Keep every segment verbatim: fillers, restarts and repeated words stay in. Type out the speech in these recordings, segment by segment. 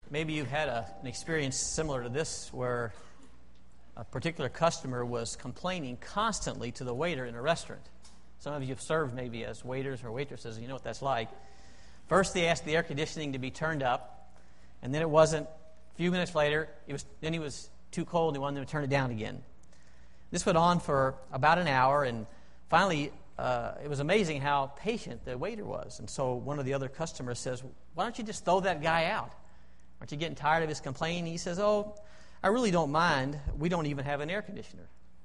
Maybe you had a, an experience similar to this where a particular customer was complaining constantly to the waiter in a restaurant. Some of you have served maybe as waiters or waitresses, and you know what that's like. First, they asked the air conditioning to be turned up, and then it wasn't. A few minutes later, it was then it was too cold, and they wanted them to turn it down again. This went on for about an hour, and finally, uh, it was amazing how patient the waiter was. And so one of the other customers says, "Why don't you just throw that guy out? Aren't you getting tired of his complaining?" He says, "Oh, I really don't mind. We don't even have an air conditioner."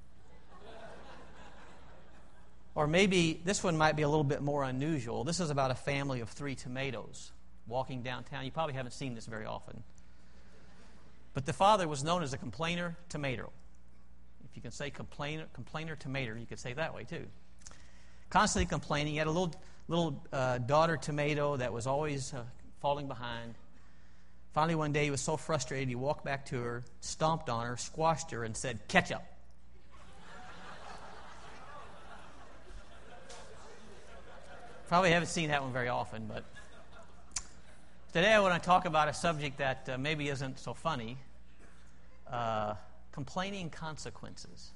Or maybe this one might be a little bit more unusual. This is about a family of three tomatoes walking downtown. You probably haven't seen this very often. But the father was known as a complainer tomato. If you can say complainer, complainer tomato, you could say it that way too. Constantly complaining. He had a little little uh, daughter tomato that was always uh, falling behind. Finally, one day, he was so frustrated, he walked back to her, stomped on her, squashed her, and said, "Ketchup." Probably haven't seen that one very often, but today I want to talk about a subject that uh, maybe isn't so funny, uh, complaining consequences.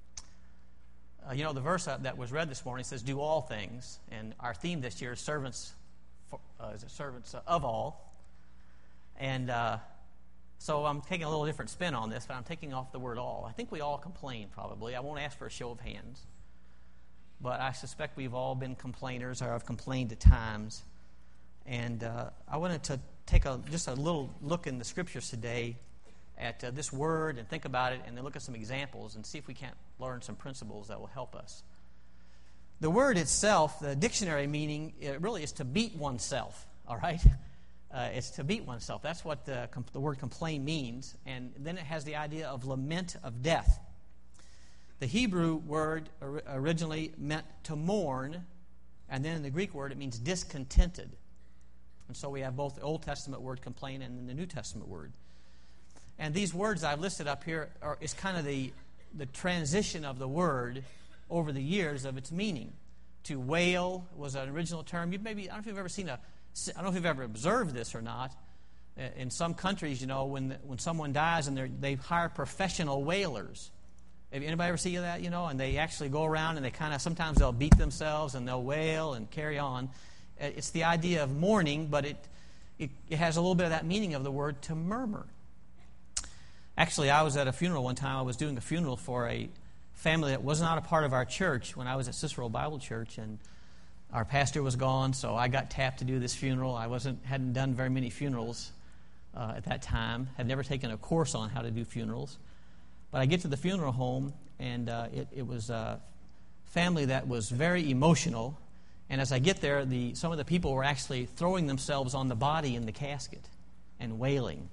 Uh, you know, the verse that was read this morning says, "Do all things," and our theme this year is servants, for, uh, is it servants of all. And uh, so I'm taking a little different spin on this, but I'm taking off the word all. I think we all complain, probably. I won't ask for a show of hands. But I suspect we've all been complainers, or have complained at times. And uh, I wanted to take a, just a little look in the Scriptures today at uh, this word and think about it, and then look at some examples and see if we can't learn some principles that will help us. The word itself, the dictionary meaning, it really is to beat oneself, all right? Uh, it's to beat oneself. That's what the, com- the word complain means. And then it has the idea of lament of death. The Hebrew word or- originally meant to mourn, and then in the Greek word it means discontented. And so we have both the Old Testament word complain and then the New Testament word. And these words I've listed up here are is kind of the, the transition of the word over the years of its meaning. To wail was an original term. You've maybe I don't know if you've ever seen a I don't know if you've ever observed this or not. In some countries, you know, when when someone dies and they hire professional wailers. Have anybody ever seen that, you know? And they actually go around and they kind of, sometimes they'll beat themselves and they'll wail and carry on. It's the idea of mourning, but it, it, it has a little bit of that meaning of the word to murmur. Actually, I was at a funeral one time. I was doing a funeral for a family that was not a part of our church when I was at Cicero Bible Church, and our pastor was gone, so I got tapped to do this funeral. I wasn't hadn't done very many funerals uh, at that time. Had never taken a course on how to do funerals. But I get to the funeral home, and uh, it, it was a family that was very emotional. And as I get there, the some of the people were actually throwing themselves on the body in the casket and wailing.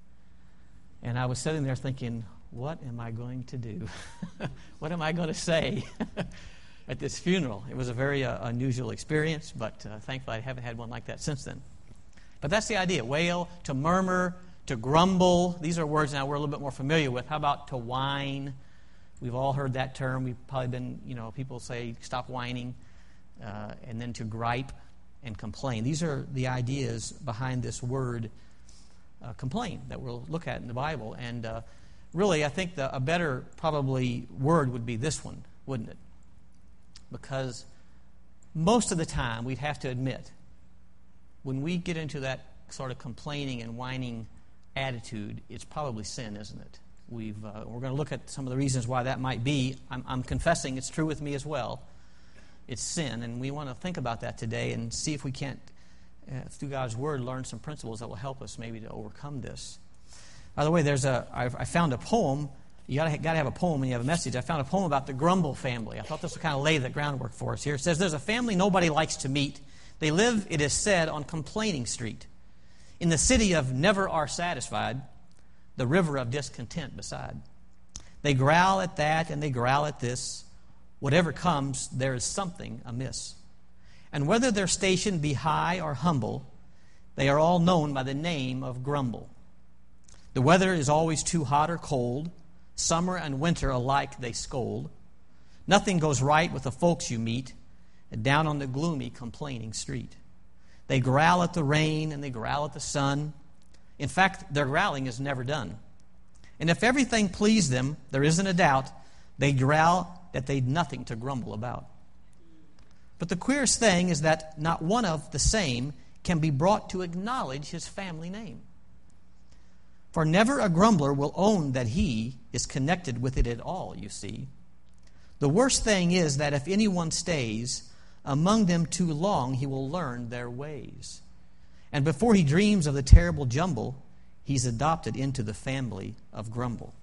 And I was sitting there thinking, what am I going to do? What am I going to say? At this funeral. It was a very uh, unusual experience, but uh, thankfully I haven't had one like that since then. But that's the idea. Wail, to murmur, to grumble. These are words now we're a little bit more familiar with. How about to whine? We've all heard that term. We've probably been, you know, people say, stop whining. Uh, and then to gripe and complain. These are the ideas behind this word uh, complain that we'll look at in the Bible. And uh, really, I think the, a better probably word would be this one, wouldn't it? Because most of the time, we'd have to admit, when we get into that sort of complaining and whining attitude, it's probably sin, isn't it? We've uh, we're going to look at some of the reasons why that might be. I'm, I'm confessing it's true with me as well. It's sin, and we want to think about that today and see if we can't, uh, through God's Word, learn some principles that will help us maybe to overcome this. By the way, there's a I, I found a poem. You got to got to have a poem when you have a message. I found a poem about the Grumble family. I thought this would kind of lay the groundwork for us here. It says, there's a family nobody likes to meet. They live, it is said, on Complaining Street. In the city of never are satisfied, the river of discontent beside. They growl at that and they growl at this. Whatever comes, there is something amiss. And whether their station be high or humble, they are all known by the name of Grumble. The weather is always too hot or cold. Summer and winter alike they scold. Nothing goes right with the folks you meet down on the gloomy complaining street. They growl at the rain and they growl at the sun. In fact, their growling is never done. And if everything pleased them, there isn't a doubt, they'd growl that they'd nothing to grumble about. But the queerest thing is that not one of the same can be brought to acknowledge his family name. For never a grumbler will own that he is connected with it at all, you see. The worst thing is that if anyone stays among them too long, he will learn their ways. And before he dreams of the terrible jumble, he's adopted into the family of grumble.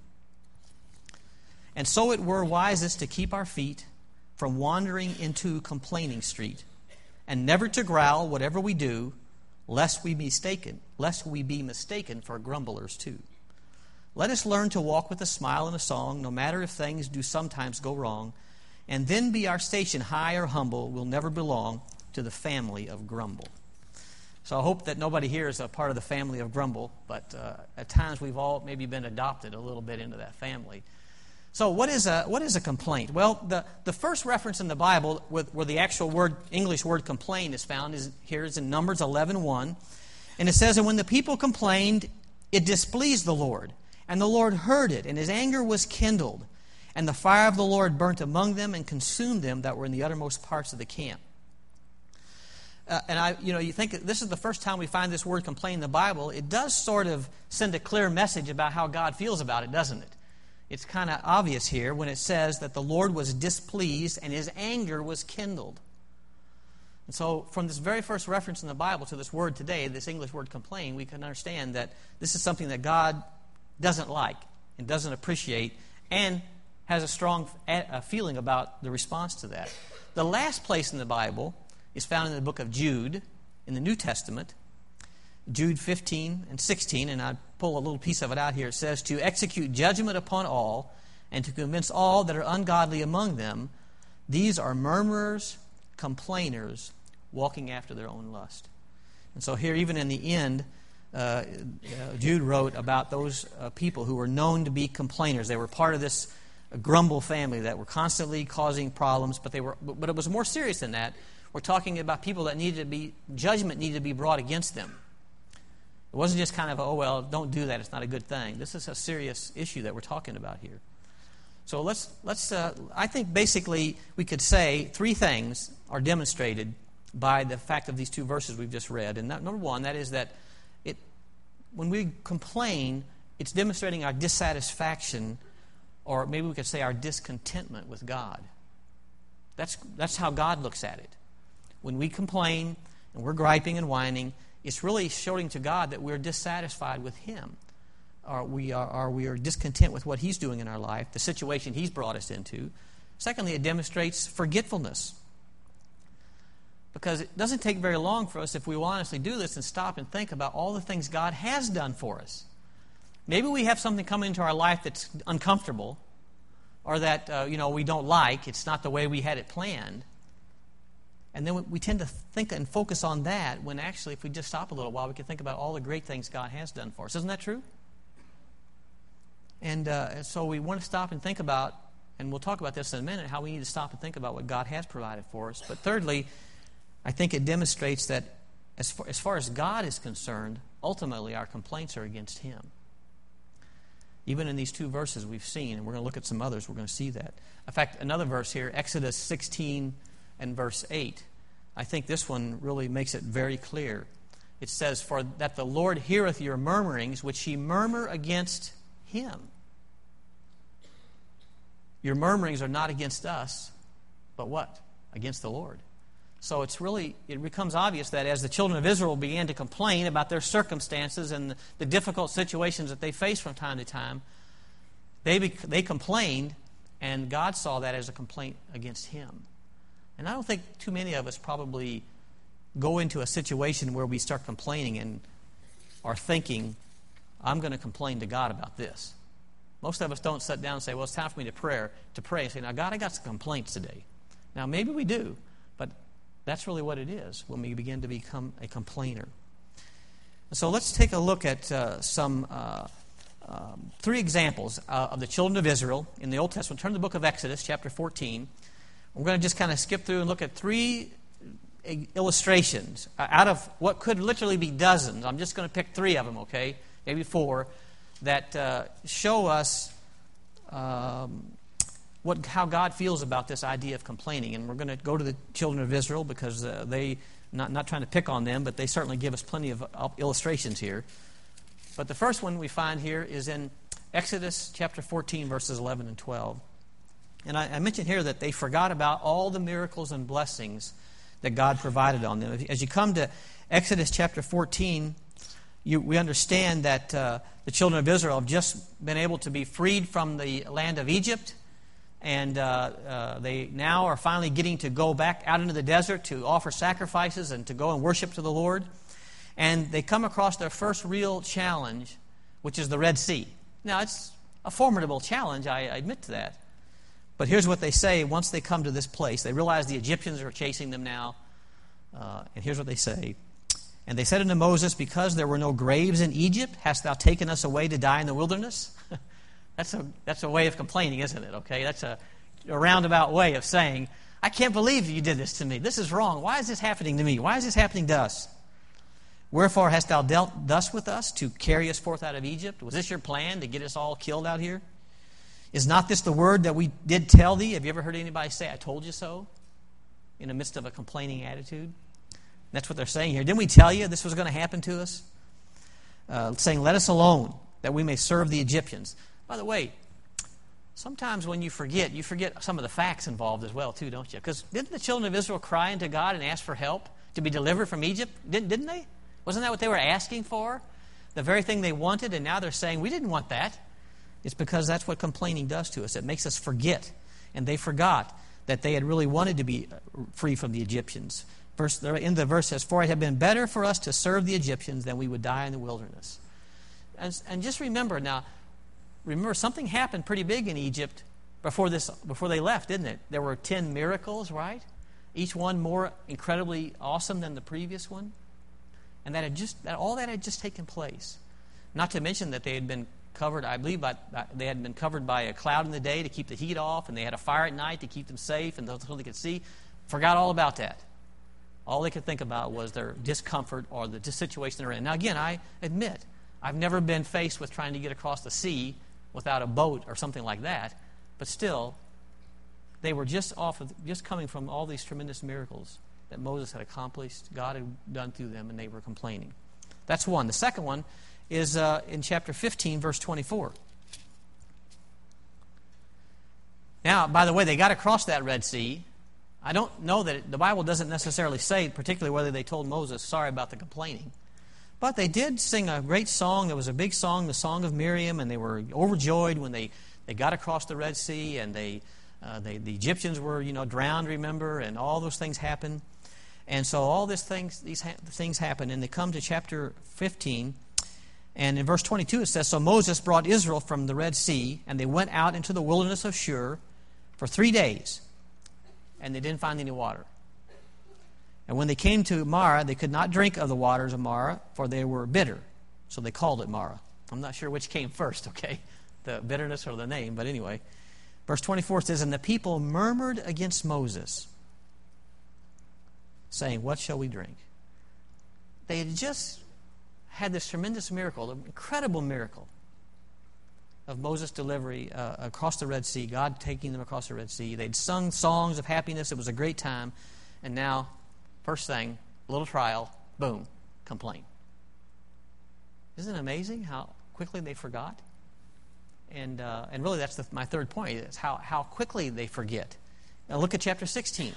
And so it were wisest to keep our feet from wandering into complaining street, and never to growl whatever we do, lest we be mistaken, lest we be mistaken for grumblers too. Let us learn to walk with a smile and a song, no matter if things do sometimes go wrong, and then be our station high or humble, will never belong to the family of grumble. So I hope that nobody here is a part of the family of grumble, but uh, at times we've all maybe been adopted a little bit into that family. So what is a what is a complaint? Well, the, the first reference in the Bible with, where the actual word English word complain is found is here is in Numbers eleven one, and it says, "And when the people complained, it displeased the Lord, and the Lord heard it, and his anger was kindled, and the fire of the Lord burnt among them and consumed them that were in the uttermost parts of the camp." Uh, and I, you know, you think this is the first time we find this word complain in the Bible. It does sort of send a clear message about how God feels about it, doesn't it? It's kind of obvious here when it says that the Lord was displeased and his anger was kindled. And so from this very first reference in the Bible to this word today, this English word complain, we can understand that this is something that God doesn't like and doesn't appreciate and has a strong a feeling about the response to that. The last place in the Bible is found in the book of Jude in the New Testament. Jude fifteen and sixteen, and I pull a little piece of it out here. It says, "To execute judgment upon all, and to convince all that are ungodly among them, these are murmurers, complainers, walking after their own lust." And so here, even in the end, uh, uh, Jude wrote about those uh, people who were known to be complainers. They were part of this uh, grumble family that were constantly causing problems, but they were. But it was more serious than that. We're talking about people that needed to be, judgment needed to be brought against them. It wasn't just kind of, oh, well, don't do that. It's not a good thing. This is a serious issue that we're talking about here. So let's, let's. Uh, I think basically we could say three things are demonstrated by the fact of these two verses we've just read. And that, number one, that is that it, when we complain, it's demonstrating our dissatisfaction, or maybe we could say our discontentment with God. That's, that's how God looks at it. When we complain and we're griping and whining, it's really showing to God that we're dissatisfied with Him, or we are, or we are discontent with what He's doing in our life, the situation He's brought us into. Secondly, it demonstrates forgetfulness, because it doesn't take very long for us, if we will honestly do this and stop and think about all the things God has done for us. Maybe we have something come into our life that's uncomfortable, or that uh, you know we don't like. It's not the way we had it planned. And then we tend to think and focus on that, when actually if we just stop a little while, we can think about all the great things God has done for us. Isn't that true? And uh, so we want to stop and think about, and we'll talk about this in a minute, how we need to stop and think about what God has provided for us. But thirdly, I think it demonstrates that as far, as far as God is concerned, ultimately our complaints are against Him. Even in these two verses we've seen, and we're going to look at some others, we're going to see that. In fact, another verse here, Exodus sixteen and verse eight. I think this one really makes it very clear. It says, "For that the Lord heareth your murmurings, which ye murmur against Him." Your murmurings are not against us, but what? Against the Lord. So it's really, it becomes obvious that as the children of Israel began to complain about their circumstances and the, the difficult situations that they faced from time to time, they they complained, and God saw that as a complaint against Him. And I don't think too many of us probably go into a situation where we start complaining and are thinking, I'm going to complain to God about this. Most of us don't sit down and say, well, it's time for me to pray, to pray and say, now, God, I got some complaints today. Now, maybe we do, but that's really what it is when we begin to become a complainer. So let's take a look at uh, some uh, um, three examples uh, of the children of Israel in the Old Testament. Turn to the book of Exodus, chapter fourteen. We're going to just kind of skip through and look at three illustrations out of what could literally be dozens. I'm just going to pick three of them, okay? maybe four, that uh, show us um, what how God feels about this idea of complaining. And we're going to go to the children of Israel because uh, they, not, not trying to pick on them, but they certainly give us plenty of uh, illustrations here. But the first one we find here is in Exodus chapter fourteen, verses eleven and twelve. And I, I mentioned here that they forgot about all the miracles and blessings that God provided on them. As you come to Exodus chapter fourteen, you, we understand that uh, the children of Israel have just been able to be freed from the land of Egypt, and uh, uh, they now are finally getting to go back out into the desert to offer sacrifices and to go and worship to the Lord. And they come across their first real challenge, which is the Red Sea. Now, it's a formidable challenge, I, I admit to that. But here's what they say once they come to this place. They realize the Egyptians are chasing them now. Uh, and here's what they say. And they said unto Moses, because there were no graves in Egypt, hast thou taken us away to die in the wilderness? that's a that's a way of complaining, isn't it? Okay, that's a, a roundabout way of saying, I can't believe you did this to me. This is wrong. Why is this happening to me? Why is this happening to us? Wherefore hast thou dealt thus with us, to carry us forth out of Egypt? Was this your plan, to get us all killed out here? Is not this the word that we did tell thee? Have you ever heard anybody say, I told you so? In the midst of a complaining attitude? That's what they're saying here. Didn't we tell you this was going to happen to us? Uh, saying, let us alone, that we may serve the Egyptians. By the way, sometimes when you forget, you forget some of the facts involved as well, too, don't you? Because didn't the children of Israel cry unto God and ask for help to be delivered from Egypt? Didn't, didn't they? Wasn't that what they were asking for? The very thing they wanted, and now they're saying, we didn't want that. It's because that's what complaining does to us. It makes us forget. And they forgot that they had really wanted to be free from the Egyptians. Verse, in the verse says, for it had been better for us to serve the Egyptians than we would die in the wilderness. And, and just remember now, remember something happened pretty big in Egypt before this, before they left, didn't it? There were ten miracles, right? Each one more incredibly awesome than the previous one. And that had just that all that had just taken place. Not to mention that they had been covered, I believe, by, they had been covered by a cloud in the day to keep the heat off, and they had a fire at night to keep them safe and so they could see. Forgot all about that. All they could think about was their discomfort or the situation they're in. Now, again, I admit, I've never been faced with trying to get across the sea without a boat or something like that. But still, they were just off of, just coming from all these tremendous miracles that Moses had accomplished, God had done through them, and they were complaining. That's one. The second one is uh, in chapter fifteen, verse twenty-four. Now, by the way, they got across that Red Sea. I don't know that it, the Bible doesn't necessarily say, particularly whether they told Moses, sorry about the complaining. But they did sing a great song. There was a big song, the Song of Miriam, and they were overjoyed when they, they got across the Red Sea, and they, uh, they the Egyptians were, you know, drowned, remember, and all those things happened. And so all these things, these ha- things happen, and they come to chapter fifteen, and in verse twenty-two it says, so Moses brought Israel from the Red Sea, and they went out into the wilderness of Shur for three days, and they didn't find any water. And when they came to Marah, they could not drink of the waters of Marah, for they were bitter. So they called it Marah. I'm not sure which came first, okay, the bitterness or the name, but anyway. Verse twenty-four says, and the people murmured against Moses, saying, what shall we drink? They had just had this tremendous miracle, an incredible miracle of Moses' delivery uh, across the Red Sea, God taking them across the Red Sea. They'd sung songs of happiness. It was a great time. And now, first thing, a little trial, boom, complaint. Isn't it amazing how quickly they forgot? And uh, and really that's the, my third point, is how, how quickly they forget. Now look at chapter sixteen.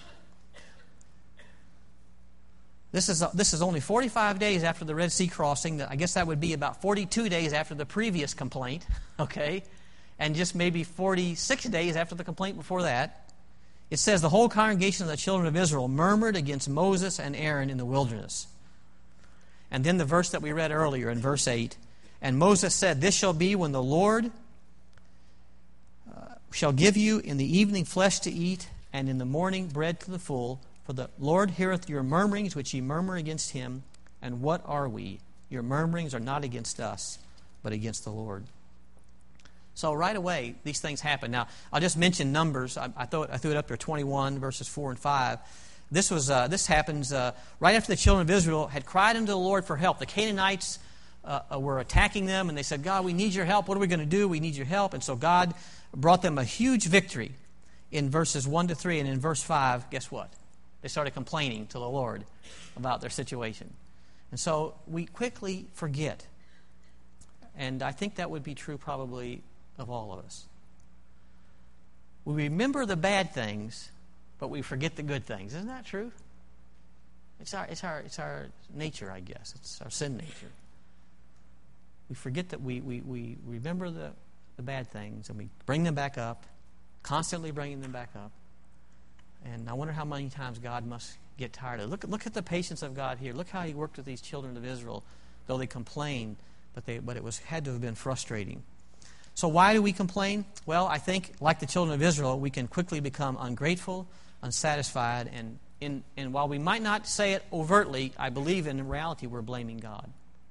This is this is only forty-five days after the Red Sea crossing. I guess that would be about forty-two days after the previous complaint, okay? And just maybe forty-six days after the complaint before that. It says, the whole congregation of the children of Israel murmured against Moses and Aaron in the wilderness. And then the verse that we read earlier in verse eight, and Moses said, this shall be when the Lord uh, shall give you in the evening flesh to eat, and in the morning bread to the full. For the Lord heareth your murmurings, which ye murmur against him. And what are we? Your murmurings are not against us, but against the Lord. So right away, these things happen. Now, I'll just mention numbers. I, I, threw, it, I threw it up there, twenty-one, verses four and five. This was uh, this happens uh, right after the children of Israel had cried unto the Lord for help. The Canaanites uh, were attacking them, and they said, God, we need your help. What are we going to do? We need your help. And so God brought them a huge victory in verses one to three. And in verse five, guess what? They started complaining to the Lord about their situation. And so we quickly forget. And I think that would be true probably of all of us. We remember the bad things, but we forget the good things. Isn't that true? It's our, it's our, it's our nature, I guess. It's our sin nature. We forget that we, we, we remember the, the bad things, and we bring them back up, constantly bringing them back up. And I wonder how many times God must get tired of it. Look, look at the patience of God here. Look how He worked with these children of Israel, though they complained, but they but it was had to have been frustrating. So why do we complain? Well, I think, like the children of Israel, we can quickly become ungrateful, unsatisfied, and in, and while we might not say it overtly, I believe in reality we're blaming God.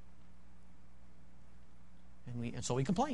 And, we, and so we complain.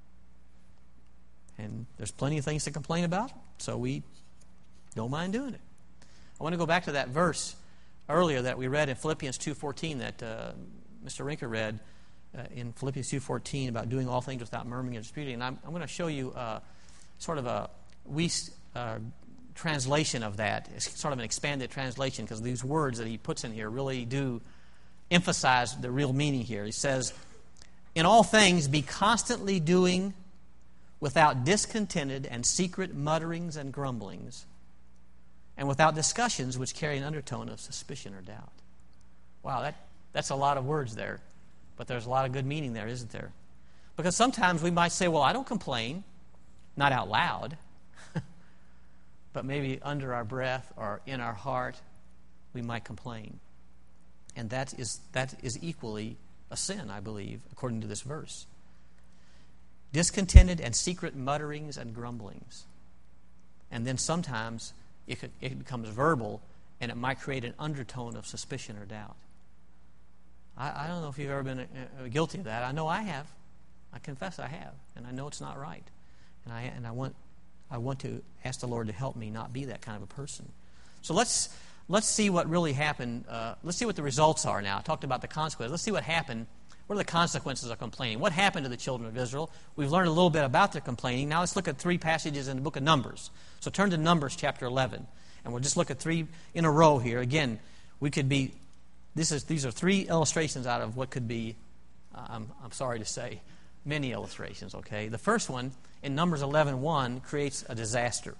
And there's plenty of things to complain about, so we don't mind doing it. I want to go back to that verse earlier that we read in Philippians two fourteen that uh, Mister Rinker read uh, in Philippians two fourteen about doing all things without murmuring and disputing. And I'm, I'm going to show you uh, sort of a Weiss uh, translation of that. It's sort of an expanded translation because these words that he puts in here really do emphasize the real meaning here. He says, in all things be constantly doing without discontented and secret mutterings and grumblings, and without discussions which carry an undertone of suspicion or doubt. Wow, that, that's a lot of words there. But there's a lot of good meaning there, isn't there? Because sometimes we might say, well, I don't complain, not out loud, but maybe under our breath or in our heart, we might complain. And that is, that is equally a sin, I believe, according to this verse. Discontented and secret mutterings and grumblings. And then sometimes it, could, it becomes verbal, and it might create an undertone of suspicion or doubt. I, I don't know if you've ever been uh, guilty of that. I know I have. I confess I have, and I know it's not right. And I and I want I want to ask the Lord to help me not be that kind of a person. So let's let's see what really happened. Uh, let's see what the results are now. I talked about the consequences. Let's see what happened. What are the consequences of complaining? What happened to the children of Israel? We've learned a little bit about their complaining. Now let's look at three passages in the book of Numbers. So turn to Numbers chapter eleven, and we'll just look at three in a row here. Again, we could be. This is these are three illustrations out of what could be. Uh, I'm I'm sorry to say, many illustrations. Okay, the first one in Numbers eleven one creates a disaster.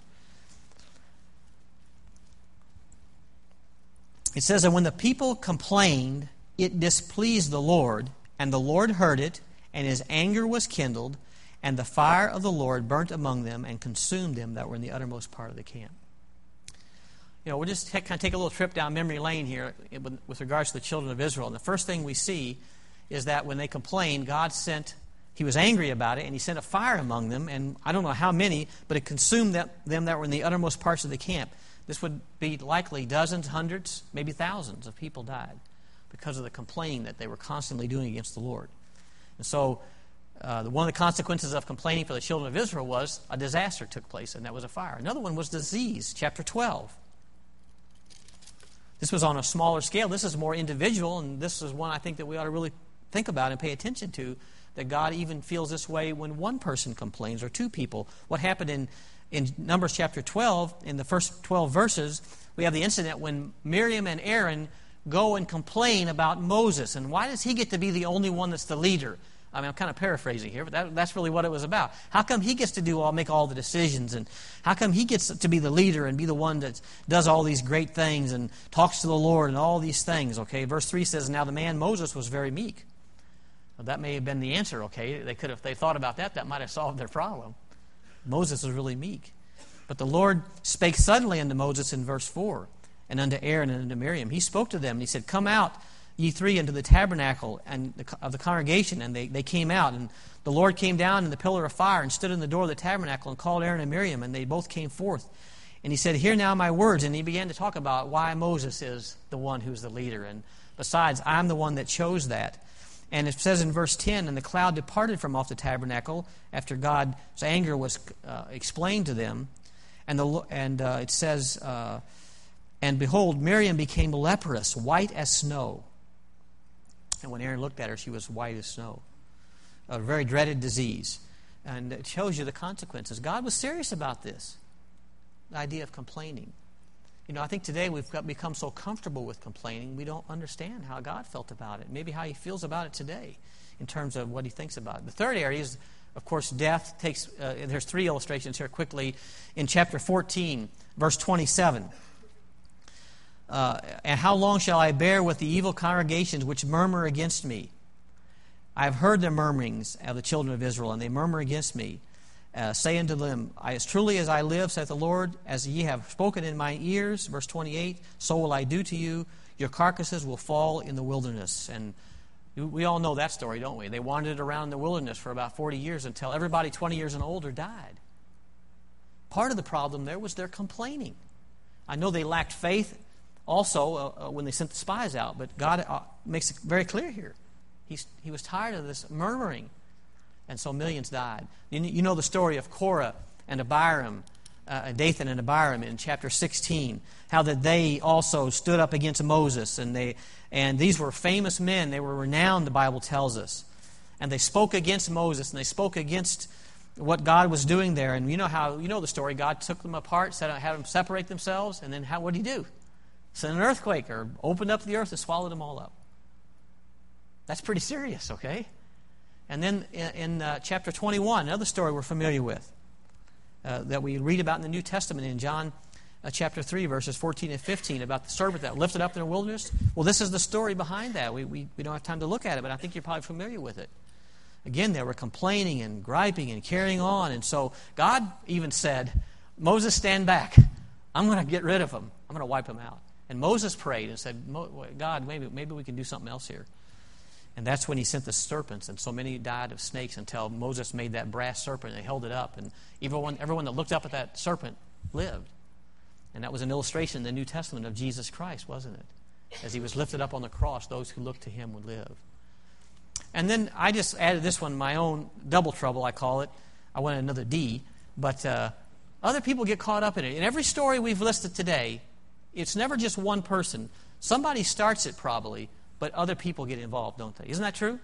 It says that when the people complained, it displeased the Lord. And the Lord heard it, and His anger was kindled, and the fire of the Lord burnt among them and consumed them that were in the uttermost part of the camp. You know, we'll just kind of take a little trip down memory lane here with regards to the children of Israel. And the first thing we see is that when they complained, God sent, He was angry about it, and He sent a fire among them, and I don't know how many, but it consumed them that were in the uttermost parts of the camp. This would be likely dozens, hundreds, maybe thousands of people died because of the complaining that they were constantly doing against the Lord. And so uh, one of the consequences of complaining for the children of Israel was a disaster took place, and that was a fire. Another one was disease, chapter twelve. This was on a smaller scale. This is more individual, and this is one I think that we ought to really think about and pay attention to, that God even feels this way when one person complains or two people. What happened in, in Numbers chapter twelve, in the first twelve verses, we have the incident when Miriam and Aaron go and complain about Moses. And why does he get to be the only one that's the leader? I mean, I'm kind of paraphrasing here, but that, that's really what it was about. How come he gets to do all, make all the decisions? And how come he gets to be the leader and be the one that does all these great things and talks to the Lord and all these things? Okay, verse three says, now the man Moses was very meek. Well, that may have been the answer, okay? They could have, if they thought about that, that might have solved their problem. Moses was really meek. But the Lord spake suddenly unto Moses in verse four, and unto Aaron and unto Miriam. He spoke to them, and he said, come out, ye three, into the tabernacle and the, of the congregation. And they, they came out, and the Lord came down in the pillar of fire and stood in the door of the tabernacle and called Aaron and Miriam, and they both came forth. And he said, hear now my words. And he began to talk about why Moses is the one who's the leader. And besides, I'm the one that chose that. And it says in verse ten, and the cloud departed from off the tabernacle after God's anger was uh, explained to them. And the and uh, it says, uh, and behold, Miriam became leprous, white as snow. And when Aaron looked at her, she was white as snow. A very dreaded disease. And it shows you the consequences. God was serious about this. The idea of complaining. You know, I think today we've got, become so comfortable with complaining, we don't understand how God felt about it. Maybe how He feels about it today in terms of what He thinks about it. The third area is, of course, death. Takes. Uh, there's three illustrations here quickly. In chapter fourteen, verse twenty-seven. Uh, and how long shall I bear with the evil congregations which murmur against me? I have heard the murmurings of the children of Israel, and they murmur against me. Uh, say unto them, as truly as I live, saith the Lord, as ye have spoken in my ears, verse twenty-eight, so will I do to you. Your carcasses will fall in the wilderness. And we all know that story, don't we? They wandered around the wilderness for about forty years until everybody twenty years and older died. Part of the problem there was their complaining. I know they lacked faith also uh, uh, when they sent the spies out, but God uh, makes it very clear here. He's, he was tired of this murmuring. And so millions died. You know the story of Korah and Abiram, uh, Dathan and Abiram in chapter sixteen. How that they also stood up against Moses, and they and these were famous men. They were renowned, the Bible tells us, and they spoke against Moses, and they spoke against what God was doing there. And you know how you know the story. God took them apart, said, "Had them separate themselves," and then how? What did He do? Sent an earthquake or opened up the earth and swallowed them all up. That's pretty serious, okay? And then in, in uh, chapter twenty-one, another story we're familiar with, uh, that we read about in the New Testament in John uh, chapter three, verses fourteen and fifteen, about the serpent that lifted up in the wilderness. Well, this is the story behind that. We, we, we don't have time to look at it, but I think you're probably familiar with it. Again, they were complaining and griping and carrying on. And so God even said, Moses, stand back. I'm going to get rid of them. I'm going to wipe them out. And Moses prayed and said, God, maybe, maybe we can do something else here. And that's when He sent the serpents, and so many died of snakes until Moses made that brass serpent and they held it up. And everyone, everyone that looked up at that serpent lived. And that was an illustration in the New Testament of Jesus Christ, wasn't it? As He was lifted up on the cross, those who looked to Him would live. And then I just added this one, my own double trouble, I call it. I went another D. But uh, other people get caught up in it. In every story we've listed today, it's never just one person. Somebody starts it probably, but other people get involved, don't they? Isn't that true?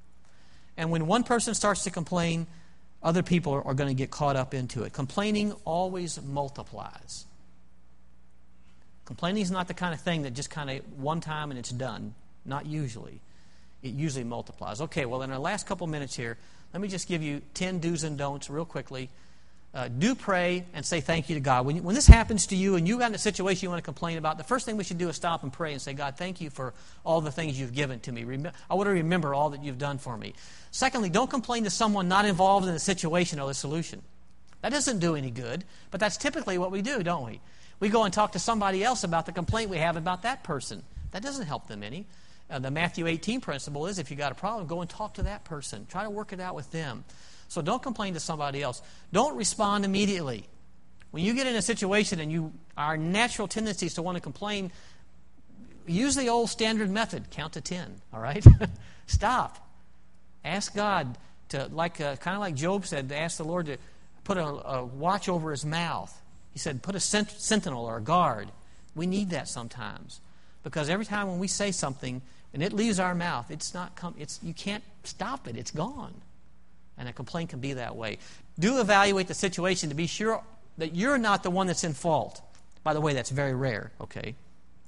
And when one person starts to complain, other people are, are going to get caught up into it. Complaining always multiplies. Complaining is not the kind of thing that just kind of one time and it's done. Not usually. It usually multiplies. Okay, well, in our last couple minutes here, let me just give you ten do's and don'ts real quickly. Uh, do pray and say thank you to God. When, you, when this happens to you and you got in a situation you want to complain about, the first thing we should do is stop and pray and say, God, thank you for all the things you've given to me. Rem- I want to remember all that you've done for me. Secondly, don't complain to someone not involved in the situation or the solution. That doesn't do any good, but that's typically what we do, don't we? We go and talk to somebody else about the complaint we have about that person. That doesn't help them any. Uh, the Matthew eighteen principle is if you got a problem, go and talk to that person. Try to work it out with them. So don't complain to somebody else. Don't respond immediately. When you get in a situation and you our natural tendency is to want to complain, use the old standard method. Count to ten, all right? Stop. Ask God to, like uh, kind of like Job said, to ask the Lord to put a, a watch over his mouth. He said, put a sent- sentinel or a guard. We need that sometimes. Because every time when we say something and it leaves our mouth, it's not com- it's you can't stop it. It's gone. And a complaint can be that way. Do evaluate the situation to be sure that you're not the one that's in fault. By the way, that's very rare, okay?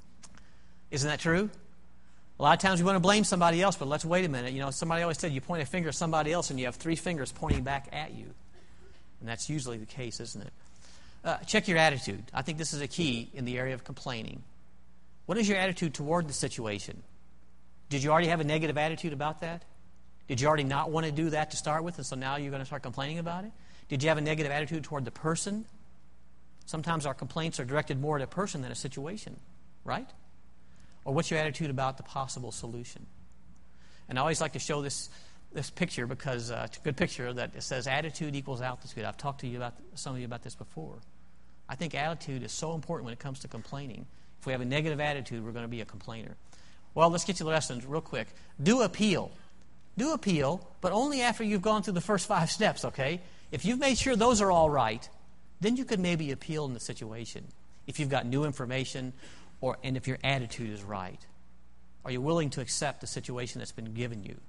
Isn't that true? A lot of times we want to blame somebody else, but let's wait a minute. You know, somebody always said you point a finger at somebody else and you have three fingers pointing back at you. And that's usually the case, isn't it? Uh, check your attitude. I think this is a key in the area of complaining. What is your attitude toward the situation? Did you already have a negative attitude about that? Did you already not want to do that to start with, and so now you're going to start complaining about it? Did you have a negative attitude toward the person? Sometimes our complaints are directed more at a person than a situation, right? Or what's your attitude about the possible solution? And I always like to show this this picture because uh, it's a good picture that it says attitude equals altitude. I've talked to you about some of you about this before. I think attitude is so important when it comes to complaining. If we have a negative attitude, we're going to be a complainer. Well, let's get to the lessons real quick. Do appeal. Do appeal, but only after you've gone through the first five steps, okay? If you've made sure those are all right, then you could maybe appeal in the situation. If you've got new information or and if your attitude is right. Are you willing to accept the situation that's been given you?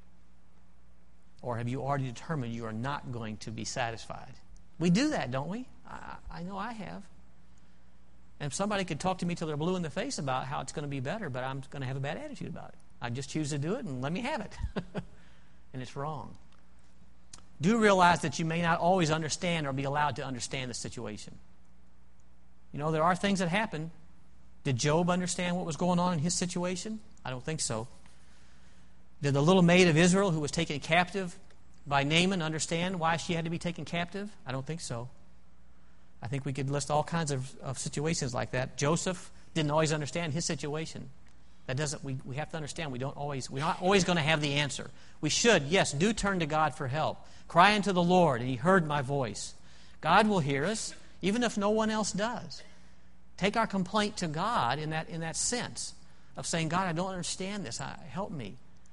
Or have you already determined you are not going to be satisfied? We do that, don't we? I, I know I have. And somebody could talk to me till they're blue in the face about how it's going to be better, but I'm going to have a bad attitude about it. I just choose to do it and let me have it. And it's wrong. Do realize that you may not always understand or be allowed to understand the situation. You know, there are things that happen. Did Job understand what was going on in his situation? I don't think so. Did the little maid of Israel who was taken captive by Naaman understand why she had to be taken captive? I don't think so. I think we could list all kinds of, of situations like that. Joseph didn't always understand his situation. That doesn't. We, we have to understand we don't always. We're not always going to have the answer. We should, yes, do turn to God for help. Cry unto the Lord, and He heard my voice. God will hear us, even if no one else does. Take our complaint to God in that in that sense of saying, God, I don't understand this. I, help me.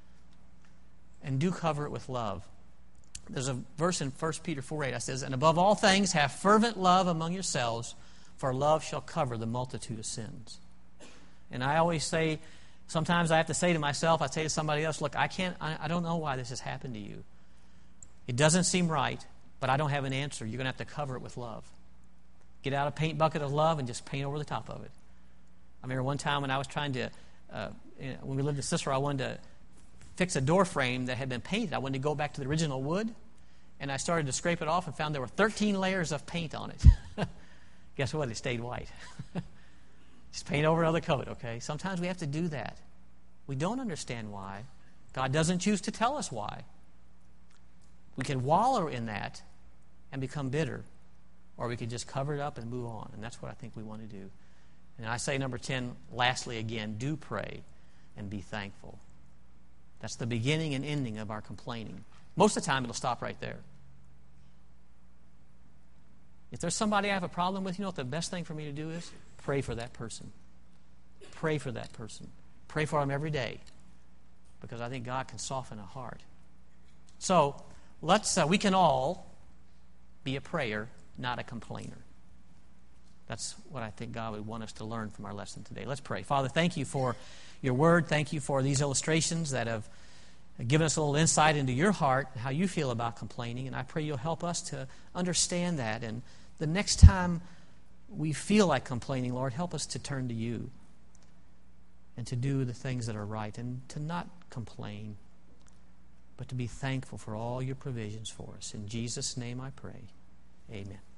And do cover it with love. There's a verse in First Peter four eight that says, and above all things have fervent love among yourselves, for love shall cover the multitude of sins. And I always say, sometimes I have to say to myself, I say to somebody else, look, I can't, I, I don't know why this has happened to you. It doesn't seem right, but I don't have an answer. You're going to have to cover it with love. Get out a paint bucket of love and just paint over the top of it. I remember one time when I was trying to, uh, when we lived in Cicero, I wanted to fix a door frame that had been painted. I wanted to go back to the original wood, and I started to scrape it off and found there were thirteen layers of paint on it. Guess what? It stayed white. Just paint over another coat, okay? Sometimes we have to do that. We don't understand why. God doesn't choose to tell us why. We can wallow in that and become bitter, or we could just cover it up and move on, and that's what I think we want to do. And I say, number ten, lastly again, do pray and be thankful. That's the beginning and ending of our complaining. Most of the time, it'll stop right there. If there's somebody I have a problem with, you know what the best thing for me to do is? Pray for that person. Pray for that person. Pray for them every day, because I think God can soften a heart. So, let's uh, we can all be a prayer, not a complainer. That's what I think God would want us to learn from our lesson today. Let's pray. Father, thank you for your word. Thank you for these illustrations that have given us a little insight into your heart and how you feel about complaining. And I pray you'll help us to understand that. And the next time we feel like complaining, Lord, help us to turn to you and to do the things that are right and to not complain, but to be thankful for all your provisions for us. In Jesus' name I pray. Amen.